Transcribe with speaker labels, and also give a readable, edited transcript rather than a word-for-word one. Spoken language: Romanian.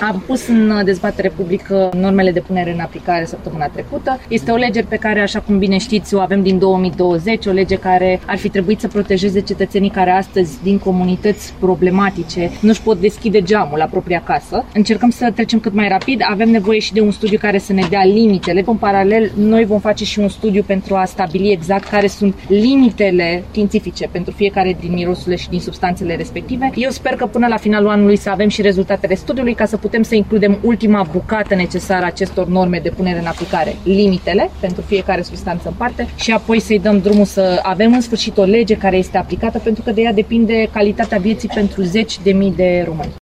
Speaker 1: Am pus în dezbatere publică normele de punere în aplicare săptămâna trecută. Este o lege pe care, așa cum bine știți, o avem din 2020, o lege care ar fi trebuit să protejeze cetățenii care astăzi, din comunități problematice, nu-și pot deschide geamul la propria casă. Încercăm să trecem cât mai rapid. Avem nevoie și de un studiu care să ne dea limitele. În paralel, noi vom face și un studiu pentru a stabili exact care sunt limitele științifice pentru fiecare din mirosurile și din substanțele respective. Eu sper că până la finalul anului să avem și rezultatele studiului ca să putem să includem ultima bucată necesară acestor norme de punere în aplicare, limitele pentru fiecare substanță în parte, și apoi să-i dăm drumul să avem în sfârșit o lege care este aplicată, pentru că de ea depinde calitatea vieții pentru zeci de mii de români.